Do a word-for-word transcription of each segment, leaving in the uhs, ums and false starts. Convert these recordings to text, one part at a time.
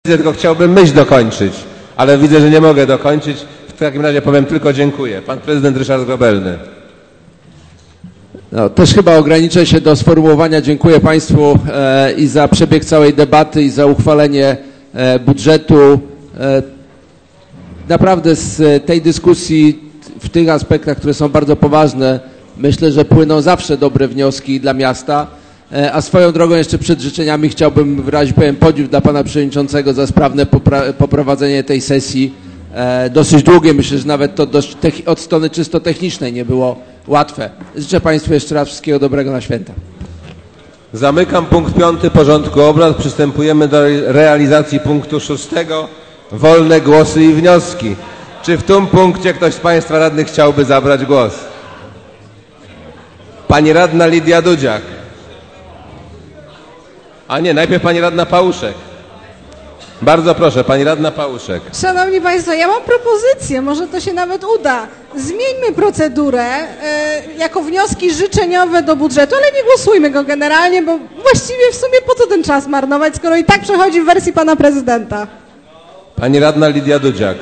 tylko chciałbym myśl dokończyć, ale widzę, że nie mogę dokończyć. W takim razie powiem tylko dziękuję. Pan prezydent Ryszard Grobelny. No, też chyba ograniczę się do sformułowania dziękuję Państwu e, i za przebieg całej debaty i za uchwalenie e, budżetu. E, naprawdę z tej dyskusji w tych aspektach, które są bardzo poważne, myślę, że płyną zawsze dobre wnioski dla miasta. E, a swoją drogą jeszcze przed życzeniami chciałbym wyrazić pewien podziw dla Pana Przewodniczącego za sprawne popra poprowadzenie tej sesji. E, dosyć długie, myślę, że nawet to dość od strony czysto technicznej nie było łatwe. Życzę Państwu jeszcze raz wszystkiego dobrego na święta. Zamykam punkt piąty porządku obrad. Przystępujemy do realizacji punktu szóstego. Wolne głosy i wnioski. Czy w tym punkcie ktoś z Państwa radnych chciałby zabrać głos? Pani radna Lidia Dudziak. A nie, najpierw pani radna Pałuszek. Bardzo proszę, pani radna Pałuszek. Szanowni Państwo, ja mam propozycję, może to się nawet uda. Zmieńmy procedurę e, jako wnioski życzeniowe do budżetu, ale nie głosujmy go generalnie, bo właściwie w sumie po co ten czas marnować, skoro i tak przechodzi w wersji pana prezydenta. Pani radna Lidia Dudziak.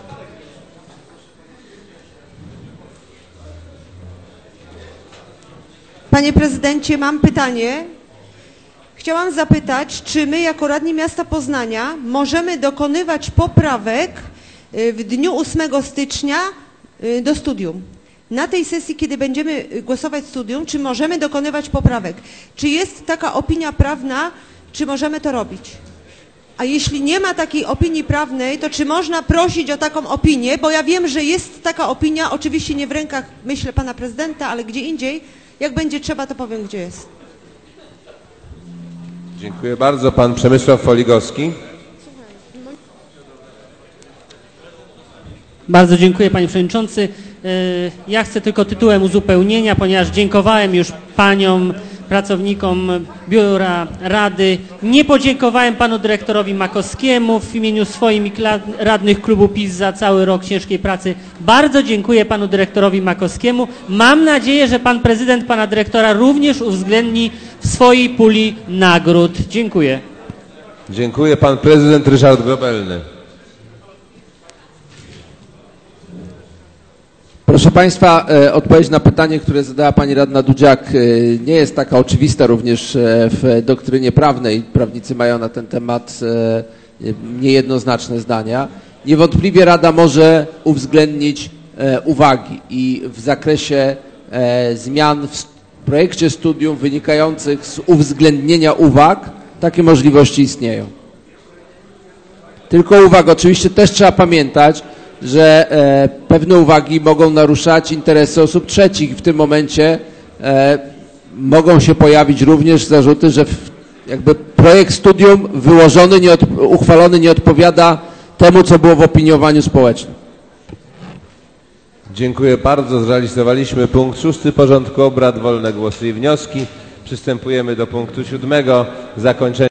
Panie prezydencie, mam pytanie. Chciałam zapytać, czy my jako radni miasta Poznania możemy dokonywać poprawek w dniu ósmego stycznia do studium? Na tej sesji, kiedy będziemy głosować studium, czy możemy dokonywać poprawek? Czy jest taka opinia prawna, czy możemy to robić? A jeśli nie ma takiej opinii prawnej, to czy można prosić o taką opinię? Bo ja wiem, że jest taka opinia, oczywiście nie w rękach, myślę, pana prezydenta, ale gdzie indziej. Jak będzie trzeba, to powiem, gdzie jest. Dziękuję bardzo. Pan Przemysław Foligowski. Bardzo dziękuję, panie przewodniczący. Ja chcę tylko tytułem uzupełnienia, ponieważ dziękowałem już paniom, pracownikom biura rady. Nie podziękowałem panu dyrektorowi Makowskiemu w imieniu swoim i radnych klubu PiS za cały rok ciężkiej pracy. Bardzo dziękuję panu dyrektorowi Makowskiemu. Mam nadzieję, że pan prezydent pana dyrektora również uwzględni w swojej puli nagród. Dziękuję. Dziękuję. Pan prezydent Ryszard Grobelny. Proszę Państwa, odpowiedź na pytanie, które zadała pani radna Dudziak, nie jest taka oczywista również w doktrynie prawnej. Prawnicy mają na ten temat niejednoznaczne zdania. Niewątpliwie Rada może uwzględnić uwagi i w zakresie zmian w projekcie studium wynikających z uwzględnienia uwag takie możliwości istnieją. Tylko uwaga, oczywiście też trzeba pamiętać, że e, pewne uwagi mogą naruszać interesy osób trzecich. W tym momencie e, mogą się pojawić również zarzuty, że w, jakby projekt studium wyłożony, nie od, uchwalony nie odpowiada temu, co było w opiniowaniu społecznym. Dziękuję bardzo. Zrealizowaliśmy punkt szósty porządku obrad. Wolne głosy i wnioski. Przystępujemy do punktu siódmego. Zakończenie